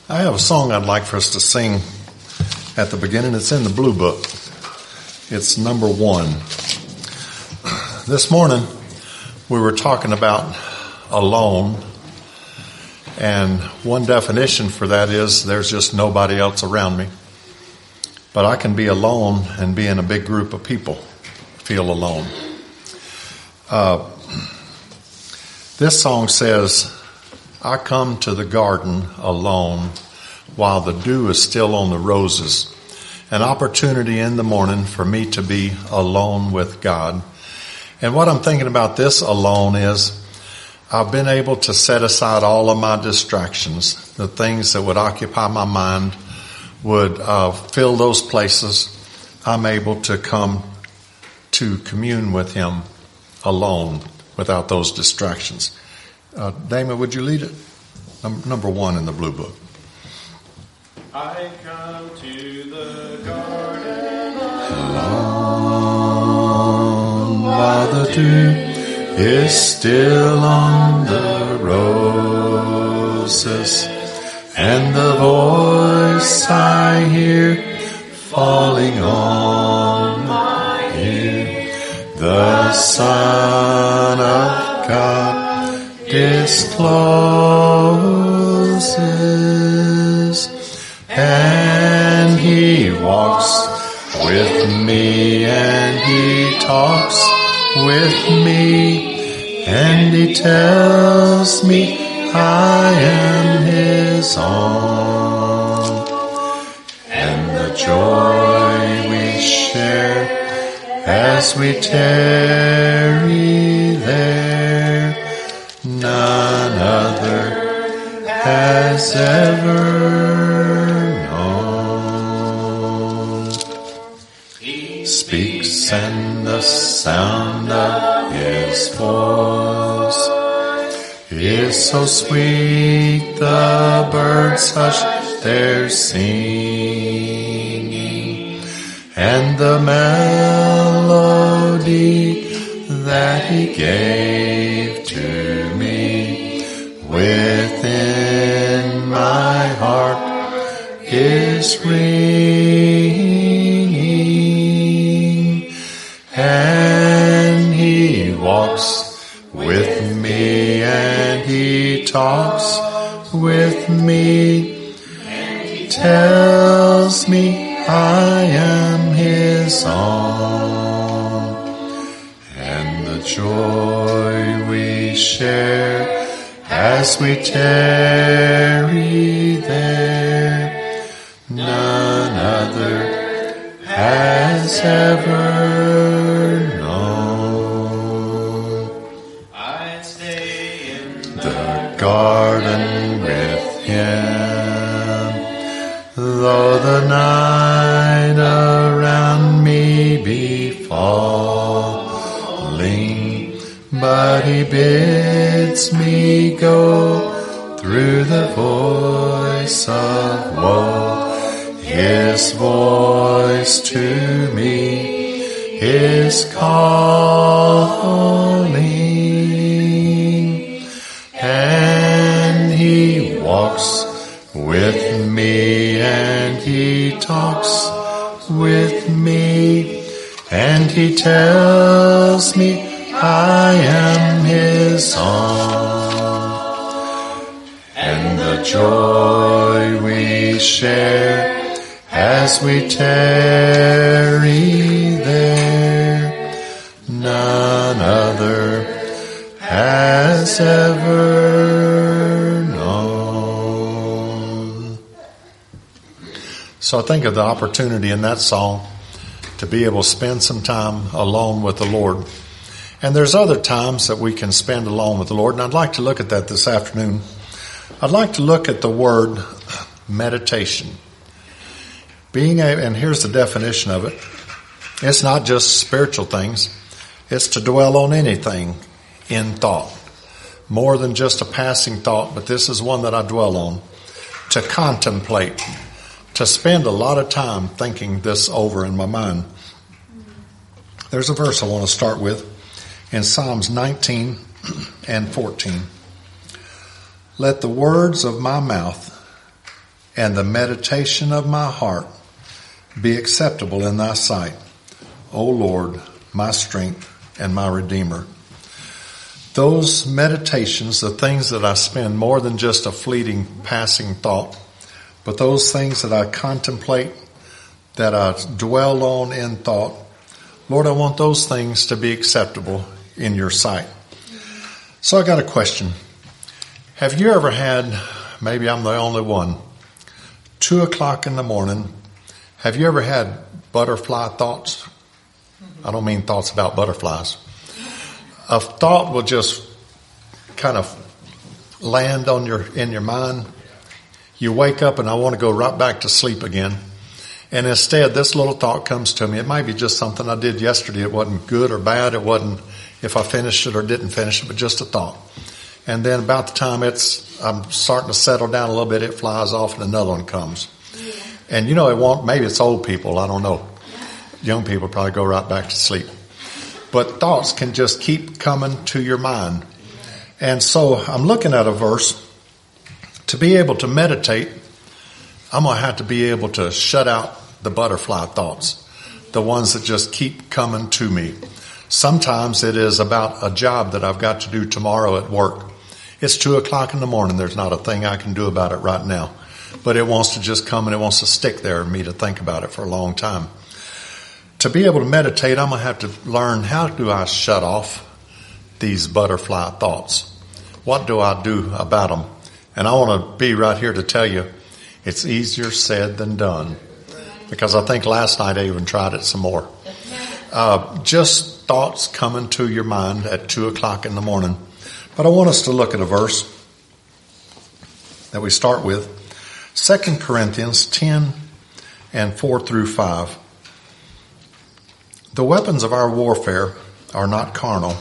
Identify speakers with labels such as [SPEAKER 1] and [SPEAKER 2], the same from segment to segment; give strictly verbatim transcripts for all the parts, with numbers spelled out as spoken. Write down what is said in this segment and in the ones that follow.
[SPEAKER 1] I have a song I'd like for us to sing at the beginning. It's in the Blue Book. It's number one. This morning we were talking about alone, and one definition for that is there's just nobody else around me. But I can be alone and be in a big group of people, feel alone. Uh, this song says, I come to the garden alone while the dew is still on the roses. An opportunity in the morning for me to be alone with God. And what I'm thinking about this alone is I've been able to set aside all of my distractions, the things that would occupy my mind, would uh, fill those places. I'm able to come to commune with Him alone without those distractions. Uh, Damon, would you lead it? Num- number one in the Blue Book.
[SPEAKER 2] I come to the garden
[SPEAKER 1] alone while the dew is still on the roses, and the voice I hear falling on my ear, the Son of God discloses, and He walks with me, and He talks with me, and He tells me I am His own, and the joy we share as we tarry there, none other has ever known. He speaks, and the sound of His voice is so sweet, the birds hush their singing, and the melody that He gave to me within my heart is ringing, and He walks with me, and He talks with me, and He tells me I am His own, and the joy we share as we tarry there, none other has ever known.
[SPEAKER 2] I stay in
[SPEAKER 1] the garden with Him, though the night around me be falling, but He bids me go through the voice of woe. His voice to me is calling, and He walks with me, and He talks with me, and He tells me I am His own, and the joy we share as we tarry there, none other has ever known. So I think of the opportunity in that song to be able to spend some time alone with the Lord. And there's other times that we can spend alone with the Lord, and I'd like to look at that this afternoon. I'd like to look at the word meditation. Being a, and here's the definition of it. It's not just spiritual things. It's to dwell on anything in thought. More than just a passing thought, but this is one that I dwell on. To contemplate. To spend a lot of time thinking this over in my mind. There's a verse I want to start with in Psalms nineteen and fourteen. Let the words of my mouth and the meditation of my heart be acceptable in thy sight, O Lord, my strength and my Redeemer. Those meditations, the things that I spend more than just a fleeting passing thought, but those things that I contemplate, that I dwell on in thought, Lord, I want those things to be acceptable in your sight. So I got a question. Have you ever had, maybe I'm the only one, two o'clock in the morning, have you ever had butterfly thoughts? I don't mean thoughts about butterflies. A thought will just kind of land on your in your mind. You wake up and I want to go right back to sleep again. And instead, this little thought comes to me. It might be just something I did yesterday. It wasn't good or bad. It wasn't if I finished it or didn't finish it, but just a thought. And then about the time it's I'm starting to settle down a little bit, it flies off and another one comes. And you know, it won't. Maybe it's old people. I don't know. Young people probably go right back to sleep. But thoughts can just keep coming to your mind. And so I'm looking at a verse. To be able to meditate, I'm going to have to be able to shut out the butterfly thoughts, the ones that just keep coming to me. Sometimes it is about a job that I've got to do tomorrow at work. It's two o'clock in the morning. There's not a thing I can do about it right now. But it wants to just come and it wants to stick there and me to think about it for a long time. To be able to meditate, I'm going to have to learn, how do I shut off these butterfly thoughts? What do I do about them? And I want to be right here to tell you, it's easier said than done. Because I think last night I even tried it some more. Uh, just thoughts coming to your mind at two o'clock in the morning. But I want us to look at a verse that we start with. Second Corinthians ten and four through five. The weapons of our warfare are not carnal,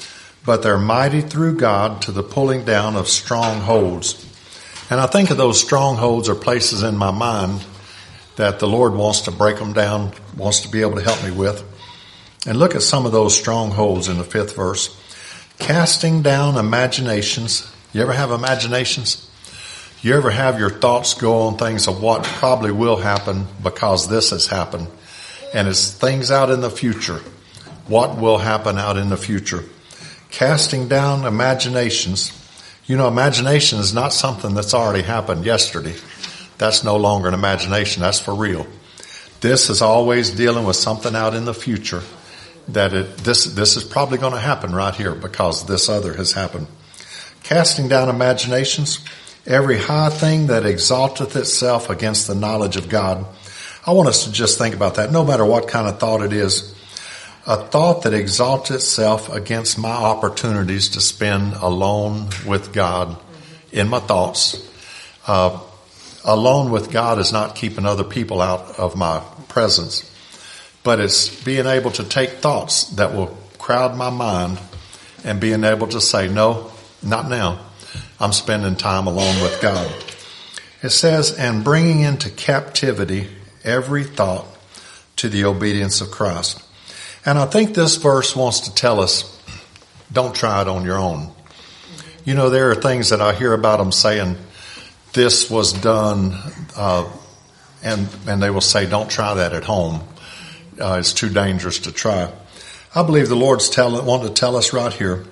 [SPEAKER 1] but they're mighty through God to the pulling down of strongholds. And I think of those strongholds are places in my mind that the Lord wants to break them down, wants to be able to help me with. And look at some of those strongholds in the fifth verse. Casting down imaginations. You ever have imaginations? You ever have your thoughts go on things of what probably will happen because this has happened? And it's things out in the future. What will happen out in the future? Casting down imaginations. You know, imagination is not something that's already happened yesterday. That's no longer an imagination. That's for real. This is always dealing with something out in the future that it, this, this is probably going to happen right here because this other has happened. Casting down imaginations, every high thing that exalteth itself against the knowledge of God. I want us to just think about that, no matter what kind of thought it is. A thought that exalts itself against my opportunities to spend alone with God in my thoughts. Uh, alone with God is not keeping other people out of my presence, but it's being able to take thoughts that will crowd my mind and being able to say, no, not now. I'm spending time alone with God. It says, and bringing into captivity every thought to the obedience of Christ. And I think this verse wants to tell us, don't try it on your own. You know, there are things that I hear about them saying, this was done, uh, and, and they will say, don't try that at home. Uh, it's too dangerous to try. I believe the Lord's tell, wanting to tell us right here,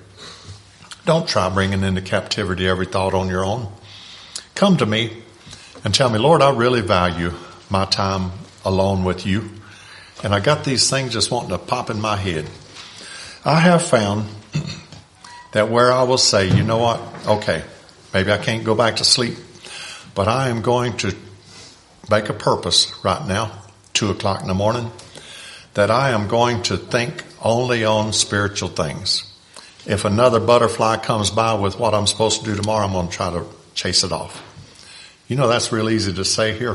[SPEAKER 1] don't try bringing into captivity every thought on your own. Come to me and tell me, Lord, I really value my time alone with you. And I got these things just wanting to pop in my head. I have found that where I will say, you know what, okay, maybe I can't go back to sleep, but I am going to make a purpose right now, two o'clock in the morning, that I am going to think only on spiritual things. If another butterfly comes by with what I'm supposed to do tomorrow, I'm going to try to chase it off. You know, that's real easy to say here.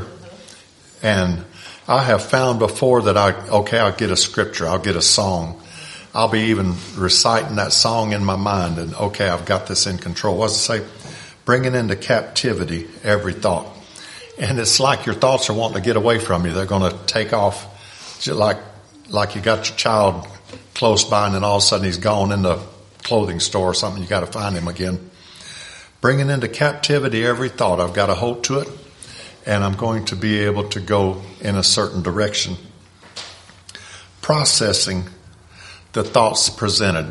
[SPEAKER 1] And I have found before that I, okay, I'll get a scripture, I'll get a song. I'll be even reciting that song in my mind and okay, I've got this in control. What does it say? Bringing into captivity every thought. And it's like your thoughts are wanting to get away from you. They're going to take off just like, like you got your child close by and then all of a sudden he's gone in the clothing store or something. You got to find him again. Bringing into captivity every thought. I've got a hold to it. and I'm going to be able to go in a certain direction. Processing the thoughts presented,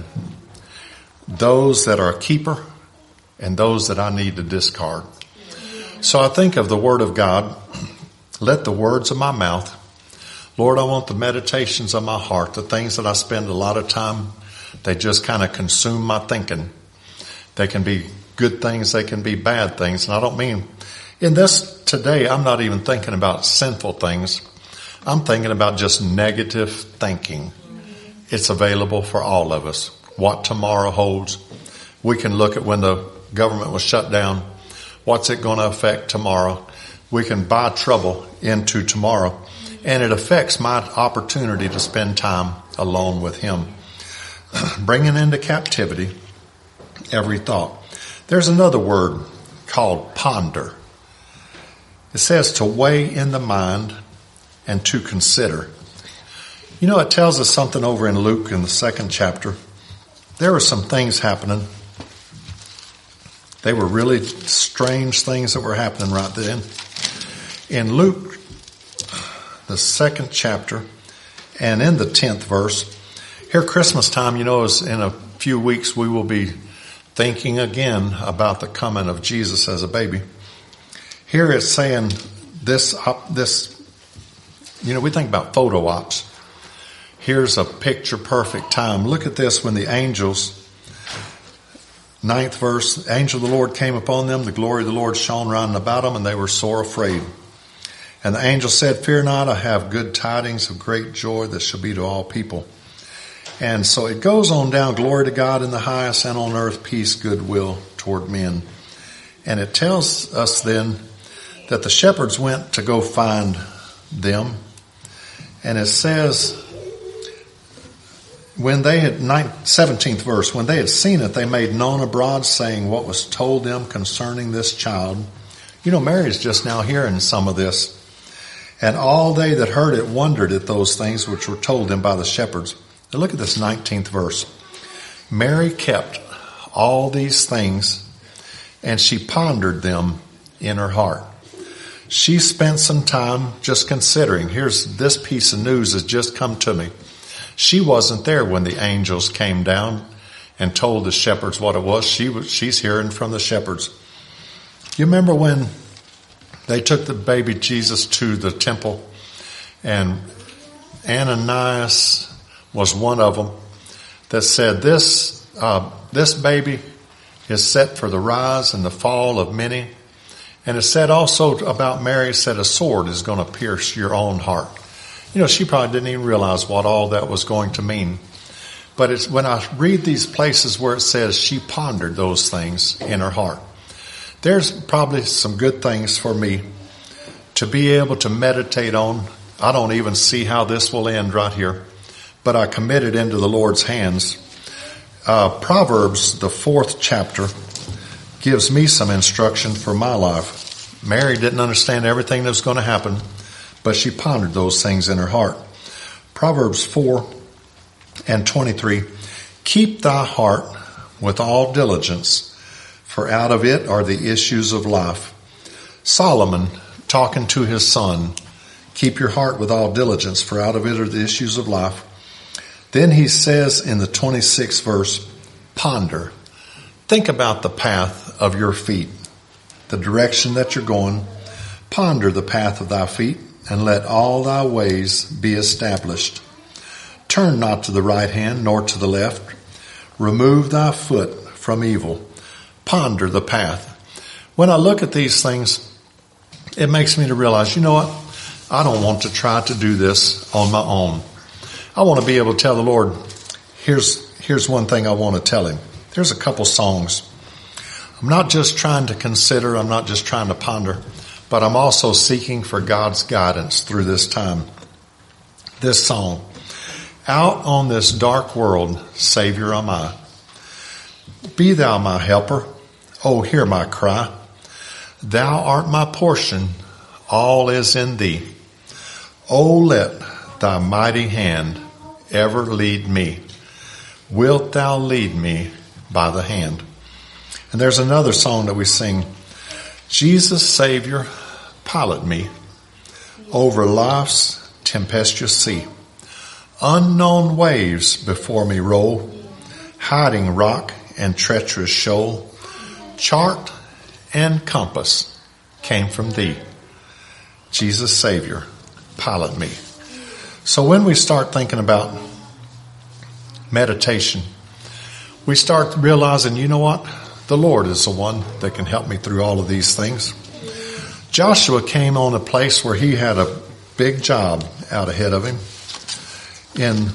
[SPEAKER 1] those that are a keeper and those that I need to discard. So I think of the Word of God. Let the words of my mouth, Lord, I want the meditations of my heart, the things that I spend a lot of time, they just kind of consume my thinking. They can be good things, they can be bad things. And I don't mean, in this today, I'm not even thinking about sinful things. I'm thinking about just negative thinking. It's available for all of us. What tomorrow holds. We can look at when the government was shut down. What's it going to affect tomorrow? We can buy trouble into tomorrow. And it affects my opportunity to spend time alone with Him. Bringing into captivity every thought. There's another word called ponder. It says to weigh in the mind and to consider. You know, it tells us something over in Luke in the second chapter. There were some things happening. They were really strange things that were happening right then. In Luke, the second chapter, and in the tenth verse, here Christmas time, you know, is in a few weeks we will be thinking again about the coming of Jesus as a baby. Here it's saying this, this, you know, we think about photo ops. Here's a picture perfect time. Look at this when the angels, ninth verse, the angel of the Lord came upon them. The glory of the Lord shone round about them, and they were sore afraid. And the angel said, fear not, I have good tidings of great joy that shall be to all people. And so it goes on down, glory to God in the highest, and on earth peace, goodwill toward men. And it tells us then that the shepherds went to go find them. And it says, when they had, seventeenth verse, when they had seen it, they made known abroad, saying what was told them concerning this child. You know, Mary's just now hearing some of this. And all they that heard it wondered at those things which were told them by the shepherds. Now look at this nineteenth verse. Mary kept all these things, and she pondered them in her heart. She spent some time just considering. Here's this piece of news has just come to me. She wasn't there when the angels came down and told the shepherds what it was. She was, she's hearing from the shepherds. You remember when they took the baby Jesus to the temple, and Ananias was one of them that said, this, uh, this baby is set for the rise and the fall of many. And it said also about Mary, said a sword is going to pierce your own heart. You know, she probably didn't even realize what all that was going to mean. But it's when I read these places where it says she pondered those things in her heart. There's probably some good things for me to be able to meditate on. I don't even see how this will end right here, but I commit it into the Lord's hands. Uh, Proverbs, the fourth chapter, gives me some instruction for my life. Mary didn't understand everything that was going to happen, but she pondered those things in her heart. Proverbs four and twenty-three, keep thy heart with all diligence, for out of it are the issues of life. Solomon, talking to his son, keep your heart with all diligence, for out of it are the issues of life. Then he says in the twenty-sixth verse, ponder. Think about the path of your feet, the direction that you're going. Ponder the path of thy feet, and let all thy ways be established. Turn not to the right hand, nor to the left. Remove thy foot from evil. Ponder the path. When I look at these things, it makes me to realize, you know what? I don't want to try to do this on my own. I want to be able to tell the Lord, here's, here's one thing I want to tell him. There's a couple songs. I'm not just trying to consider, I'm not just trying to ponder, but I'm also seeking for God's guidance through this time. This song, out on this dark world, Savior am I. Be thou my helper, oh hear my cry. Thou art my portion, all is in thee. Oh let thy mighty hand ever lead me. Wilt thou lead me by the hand? And there's another song that we sing. Jesus, Savior, pilot me over life's tempestuous sea. Unknown waves before me roll, hiding rock and treacherous shoal. Chart and compass came from thee. Jesus Savior, pilot me. So when we start thinking about meditation, we start realizing, you know what? The Lord is the one that can help me through all of these things. Joshua came on a place where he had a big job out ahead of him. In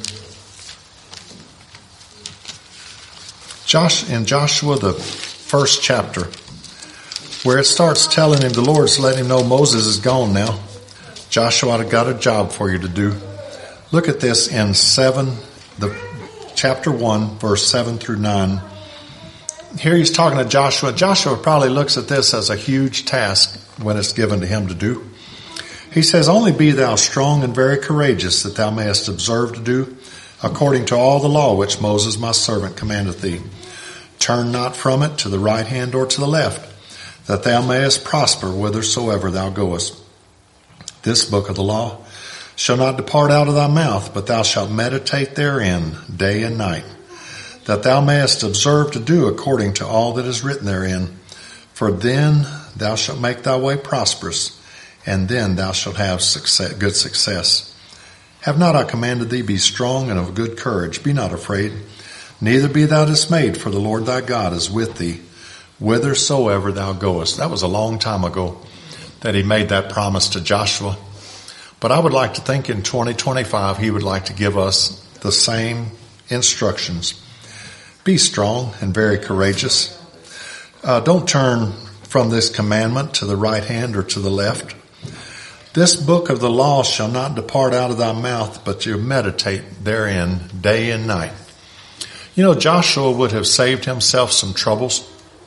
[SPEAKER 1] Josh, in Joshua, the first chapter, where it starts telling him, the Lord's letting him know Moses is gone now. Joshua, I've got a job for you to do. Look at this in seven, the chapter one, verse seven through nine. Here he's talking to Joshua. Joshua probably looks at this as a huge task when it's given to him to do. He says, only be thou strong and very courageous, that thou mayest observe to do according to all the law which Moses my servant commandeth thee. Turn not from it to the right hand or to the left, that thou mayest prosper whithersoever thou goest. This book of the law shall not depart out of thy mouth, but thou shalt meditate therein day and night, that thou mayest observe to do according to all that is written therein. For then thou shalt make thy way prosperous, and then thou shalt have success, good success. Have not I commanded thee, be strong and of good courage, be not afraid, neither be thou dismayed, for the Lord thy God is with thee, whithersoever thou goest. That was a long time ago that he made that promise to Joshua. But I would like to think in twenty twenty-five, he would like to give us the same instructions. Be strong and very courageous. Uh, don't turn from this commandment to the right hand or to the left. This book of the law shall not depart out of thy mouth, but you meditate therein day and night. You know, Joshua would have saved himself some troubles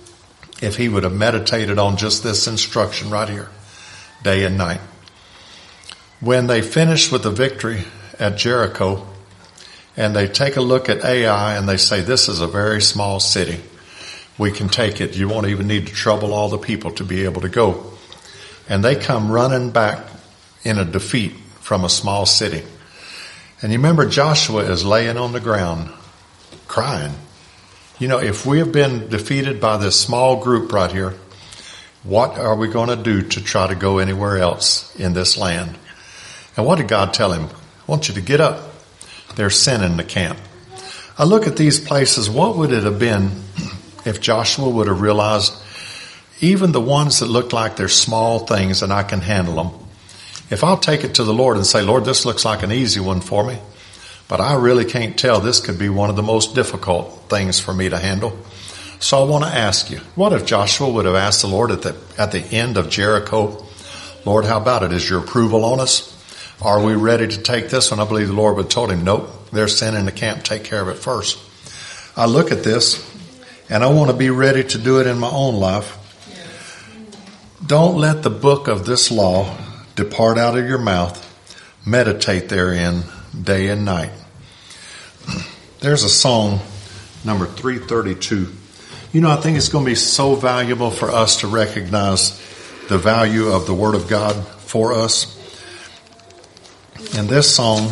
[SPEAKER 1] if he would have meditated on just this instruction right here, day and night. When they finish with the victory at Jericho, and they take a look at Ai and they say, this is a very small city. We can take it. You won't even need to trouble all the people to be able to go. And they come running back in a defeat from a small city. And you remember Joshua is laying on the ground crying. You know, if we have been defeated by this small group right here, what are we going to do to try to go anywhere else in this land? And what did God tell him? I want you to get up. There's sin in the camp. I look at these places. What would it have been if Joshua would have realized even the ones that look like they're small things and I can handle them, if I'll take it to the Lord and say, Lord, this looks like an easy one for me, but I really can't tell. This could be one of the most difficult things for me to handle. So I want to ask you, what if Joshua would have asked the Lord at the, at the end of Jericho, Lord, how about it? Is your approval on us? Are we ready to take this one? I believe the Lord would have told him, nope, there's sin in the camp. Take care of it first. I look at this and I want to be ready to do it in my own life. Don't let the book of this law depart out of your mouth. Meditate therein day and night. There's a song, number three thirty-two. You know, I think it's going to be so valuable for us to recognize the value of the Word of God for us. In this song,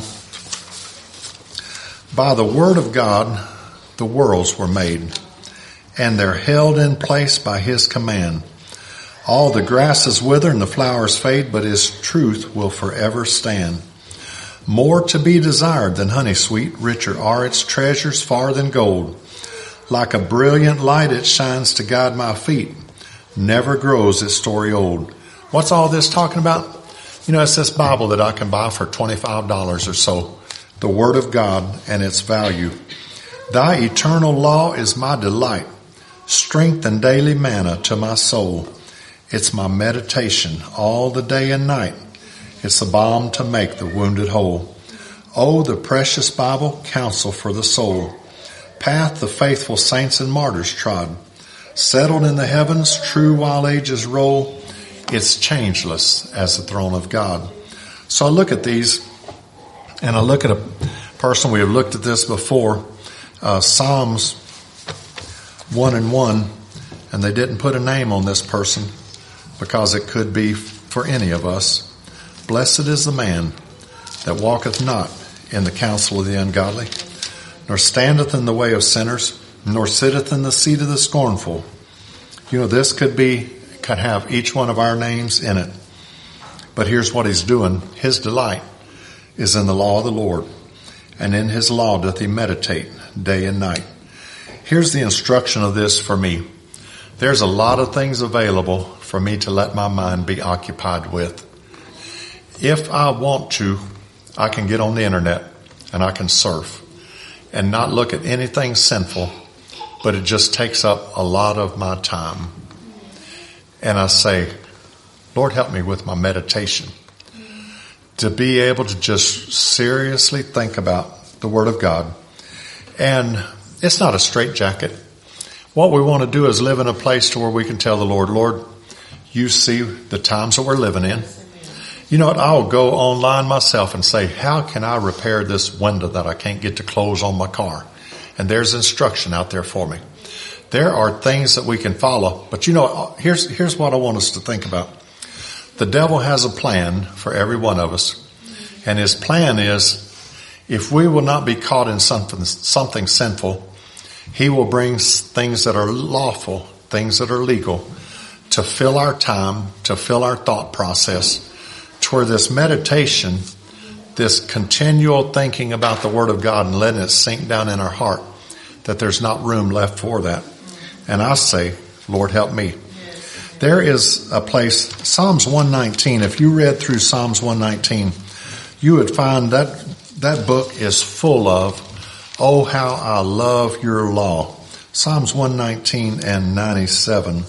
[SPEAKER 1] by the Word of God, the worlds were made, and they're held in place by His command. All the grasses wither and the flowers fade, but His truth will forever stand. More to be desired than honey sweet, richer are its treasures far than gold. Like a brilliant light it shines to guide my feet, never grows its story old. What's all this talking about? You know, it's this Bible that I can buy for twenty-five dollars or so. The Word of God and its value. Thy eternal law is my delight, strength and daily manna to my soul. It's my meditation all the day and night. It's the balm to make the wounded whole. Oh, the precious Bible, counsel for the soul. Path the faithful saints and martyrs trod. Settled in the heavens, true while ages roll. It's changeless as the throne of God. So I look at these, and I look at a person, we have looked at this before, uh, Psalms one and one, and they didn't put a name on this person because it could be for any of us. Blessed is the man that walketh not in the counsel of the ungodly, nor standeth in the way of sinners, nor sitteth in the seat of the scornful. You know, this could be, could have each one of our names in it. But here's what he's doing. His delight is in the law of the Lord, and in his law doth he meditate day and night. Here's the instruction of this for me. There's a lot of things available for me to let my mind be occupied with. If I want to, I can get on the internet and I can surf and not look at anything sinful, but it just takes up a lot of my time. And I say, Lord, help me with my meditation to be able to just seriously think about the Word of God. And it's not a straitjacket. What we want to do is live in a place to where we can tell the Lord, Lord, you see the times that we're living in. You know what? I'll go online myself and say, how can I repair this window that I can't get to close on my car? And there's instruction out there for me. There are things that we can follow. But you know, here's, here's what I want us to think about. The devil has a plan for every one of us. And his plan is, if we will not be caught in something, something sinful, he will bring things that are lawful, things that are legal, to fill our time, to fill our thought process, to where this meditation, this continual thinking about the Word of God and letting it sink down in our heart, that there's not room left for that. And I say, Lord, help me. There is a place, Psalms one nineteen, if you read through Psalms one nineteen, you would find that that book is full of, oh, how I love your law. Psalms one nineteen and ninety-seven.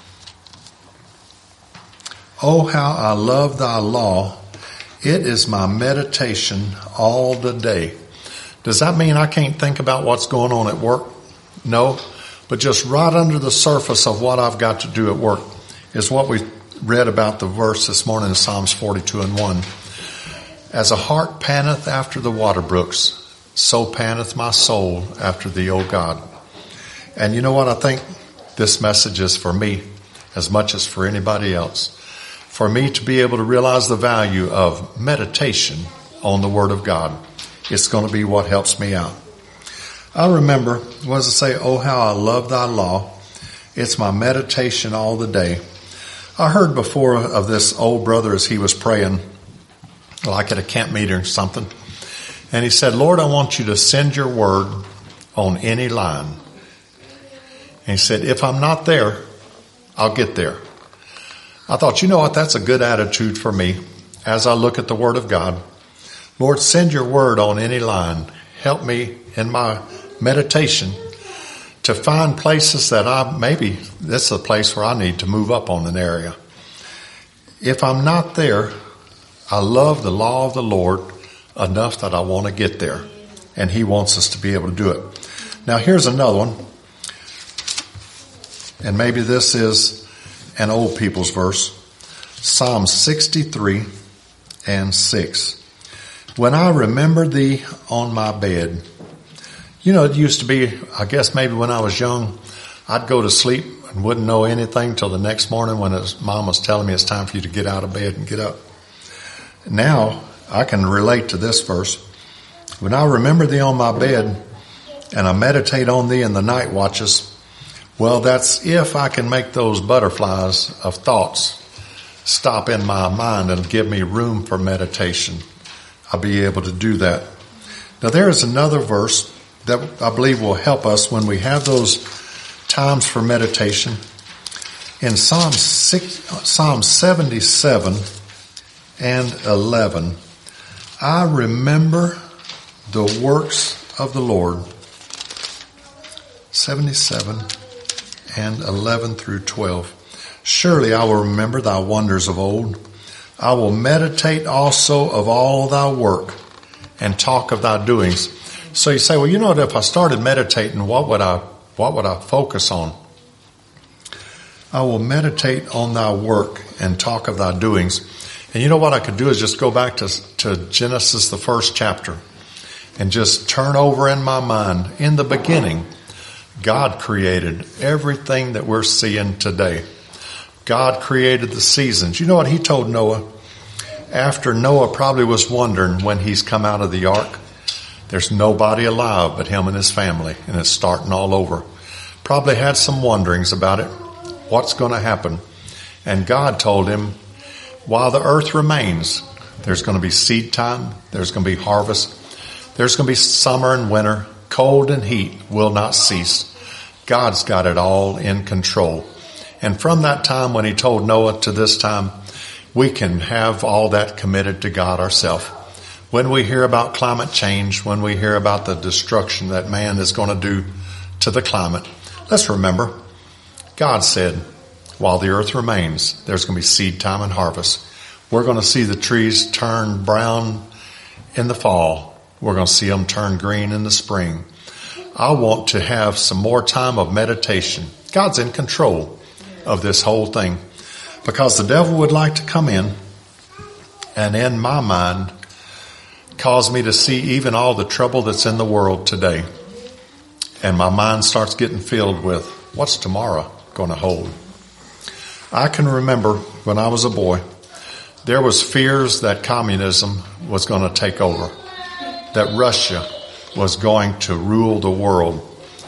[SPEAKER 1] Oh, how I love thy law. It is my meditation all the day. Does that mean I can't think about what's going on at work? No. But just right under the surface of what I've got to do at work is what we read about the verse this morning in Psalms forty-two and one. As a hart panteth after the water brooks, so panteth my soul after thee, O God. And you know what? I think this message is for me as much as for anybody else. For me to be able to realize the value of meditation on the Word of God. It's going to be what helps me out. I remember, what does it say? Oh, how I love thy law. It's my meditation all the day. I heard before of this old brother as he was praying, like at a camp meeting or something. And he said, Lord, I want you to send your word on any line. And he said, if I'm not there, I'll get there. I thought, you know what, that's a good attitude for me as I look at the Word of God. Lord, send your word on any line. Help me in my meditation to find places that I, maybe this is a place where I need to move up on an area. If I'm not there, I love the law of the Lord enough that I want to get there. And he wants us to be able to do it. Now here's another one. And maybe this is an old people's verse. Psalm sixty-three and six. When I remember thee on my bed. You know, it used to be, I guess maybe when I was young, I'd go to sleep and wouldn't know anything till the next morning when his mom was telling me it's time for you to get out of bed and get up. Now, I can relate to this verse. When I remember thee on my bed and I meditate on thee in the night watches, well, that's if I can make those butterflies of thoughts stop in my mind and give me room for meditation. I'll be able to do that. Now, there is another verse that I believe will help us when we have those times for meditation. In Psalm six, Psalm seventy-seven and eleven, I remember the works of the Lord. seventy-seven and eleven through twelve. Surely I will remember thy wonders of old. I will meditate also of all thy work and talk of thy doings. So you say, well, you know what, if I started meditating, what would I, what would I focus on? I will meditate on thy work and talk of thy doings. And you know what I could do is just go back to, to Genesis, the first chapter, and just turn over in my mind. In the beginning, God created everything that we're seeing today. God created the seasons. You know what he told Noah? After Noah probably was wondering when he's come out of the ark, there's nobody alive but him and his family, and it's starting all over. Probably had some wonderings about it. What's going to happen? And God told him, while the earth remains, there's going to be seed time, there's going to be harvest, there's going to be summer and winter, cold and heat will not cease. God's got it all in control. And from that time when he told Noah to this time, we can have all that committed to God ourselves. When we hear about climate change, when we hear about the destruction that man is going to do to the climate, let's remember, God said, while the earth remains, there's going to be seed time and harvest. We're going to see the trees turn brown in the fall. We're going to see them turn green in the spring. I want to have some more time of meditation. God's in control of this whole thing, because the devil would like to come in and, in my mind, cause me to see even all the trouble that's in the world today. And my mind starts getting filled with, what's tomorrow going to hold? I can remember when I was a boy, there was fears that communism was going to take over, that Russia was going to rule the world.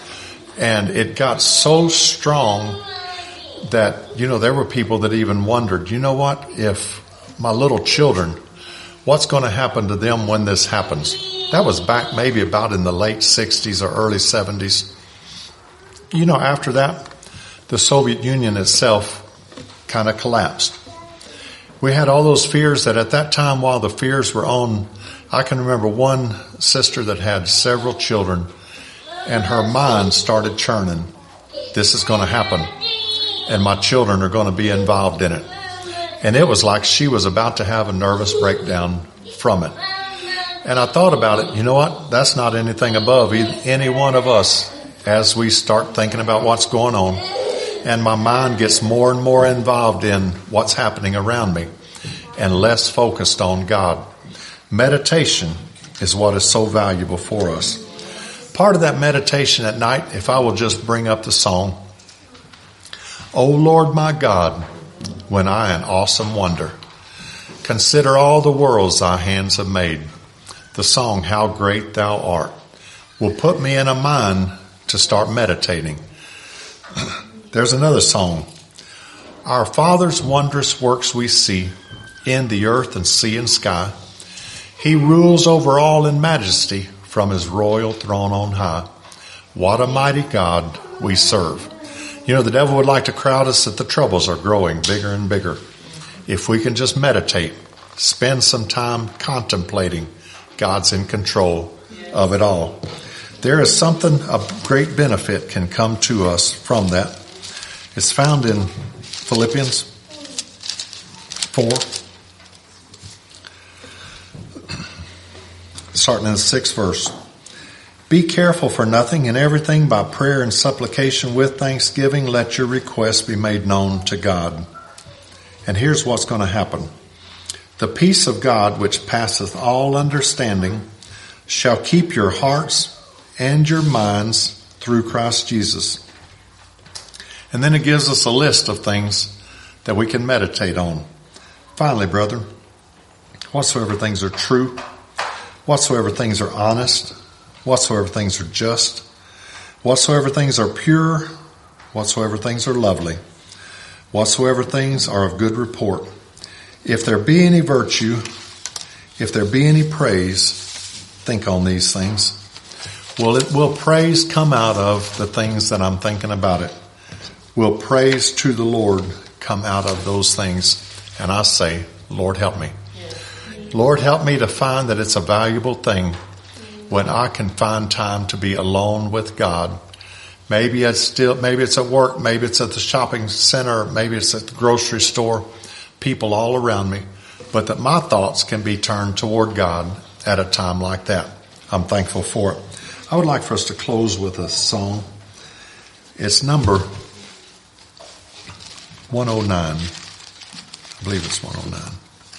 [SPEAKER 1] And it got so strong that, you know, there were people that even wondered, you know what, if my little children, what's going to happen to them when this happens? That was back maybe about in the late sixties or early seventies. You know, after that, the Soviet Union itself kind of collapsed. We had all those fears that at that time, while the fears were on, I can remember one sister that had several children, and her mind started churning. This is going to happen, and my children are going to be involved in it. And it was like she was about to have a nervous breakdown from it. And I thought about it, you know what? That's not anything above any one of us as we start thinking about what's going on. And my mind gets more and more involved in what's happening around me and less focused on God. Meditation is what is so valuable for us. Part of that meditation at night, if I will just bring up the song, O Lord my God, when I in awesome wonder consider all the worlds thy hands have made, the song, How Great Thou Art, will put me in a mind to start meditating. There's another song. Our Father's wondrous works we see in the earth and sea and sky. He rules over all in majesty from his royal throne on high. What a mighty God we serve. You know, the devil would like to crowd us that the troubles are growing bigger and bigger. If we can just meditate, spend some time contemplating, God's in control of it all. There is something of great benefit can come to us from that. It's found in Philippians four, starting in the sixth verse. Be careful for nothing, in everything by prayer and supplication with thanksgiving, let your requests be made known to God. And here's what's going to happen. The peace of God, which passeth all understanding, shall keep your hearts and your minds through Christ Jesus. And then it gives us a list of things that we can meditate on. Finally, brethren, whatsoever things are true, whatsoever things are honest, whatsoever things are just, whatsoever things are pure, whatsoever things are lovely, whatsoever things are of good report, if there be any virtue, if there be any praise, think on these things. Will it, will praise come out of the things that I'm thinking about it? Will praise to the Lord come out of those things? And I say, Lord, help me. Lord, help me to find that it's a valuable thing when I can find time to be alone with God. Maybe it's still, maybe it's at work, maybe it's at the shopping center, maybe it's at the grocery store, people all around me, but that my thoughts can be turned toward God at a time like that. I'm thankful for it. I would like for us to close with a song. It's number one oh nine. I believe it's one oh nine.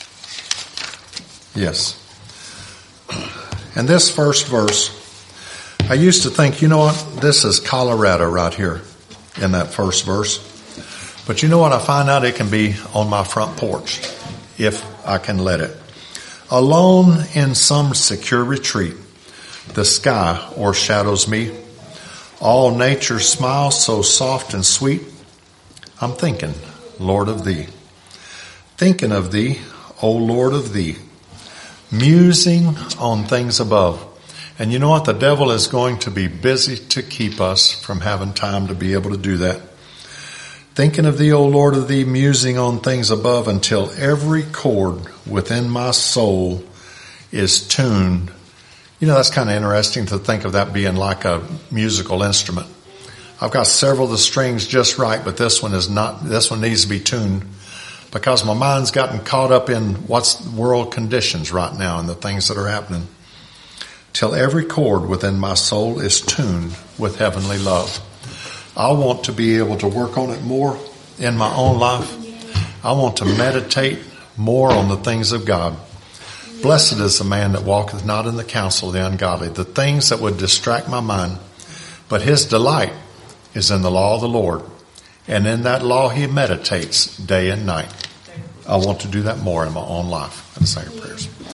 [SPEAKER 1] Yes. And this first verse, I used to think, you know what, this is Colorado right here in that first verse. But you know what? I find out it can be on my front porch if I can let it. Alone in some secure retreat, the sky o'ershadows me. All nature smiles so soft and sweet. I'm thinking, Lord, of thee. Thinking of thee, O Lord, of thee. Musing on things above. And you know what? The devil is going to be busy to keep us from having time to be able to do that. Thinking of thee, O Lord, of thee, musing on things above until every chord within my soul is tuned. You know, that's kind of interesting to think of that being like a musical instrument. I've got several of the strings just right, but this one is not, this one needs to be tuned because my mind's gotten caught up in what's world conditions right now and the things that are happening. Till every chord within my soul is tuned with heavenly love. I want to be able to work on it more in my own life. I want to meditate more on the things of God. Blessed is the man that walketh not in the counsel of the ungodly, the things that would distract my mind. But his delight is in the law of the Lord. And in that law he meditates day and night. I want to do that more in my own life. Let's say our prayers.